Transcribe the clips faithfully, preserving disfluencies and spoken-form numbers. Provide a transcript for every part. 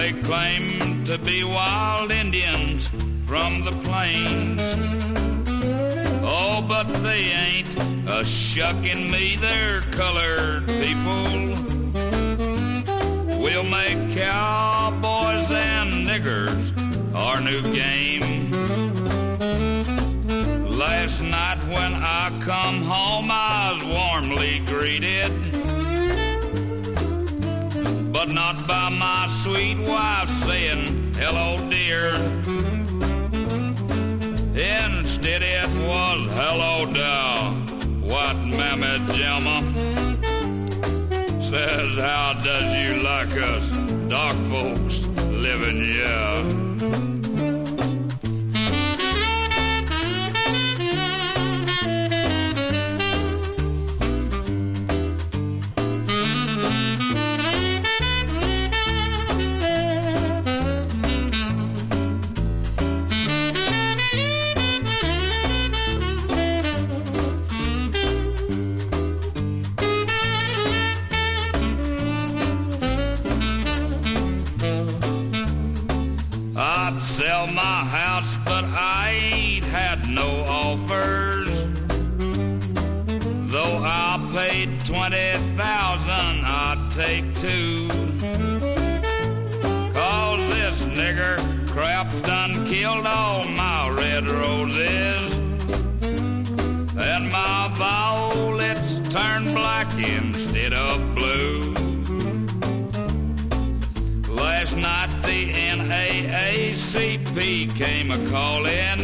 They claim to be wild Indians from the plains. Oh, but they ain't a shucking me, they're colored people. We'll make cowboys and niggers our new game. Last night when I come home I was warmly greeted, but not by my sweet wife saying, hello dear. Instead it was, hello there, white mammy Jelma. Says, how does you like us dark folks living here? I'd sell my house, but I ain't had no offers. Though I paid twenty thousand, I'd take two. Cause this nigger crap's done killed all my red roses, and my violets turned black instead of blue. Last night the N double A C P came a-callin'.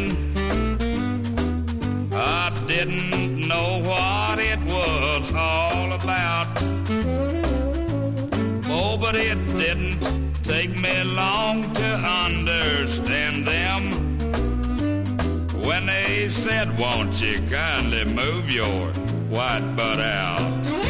I didn't know what it was all about. Oh, but it didn't take me long to understand them when they said, won't you kindly move your white butt out?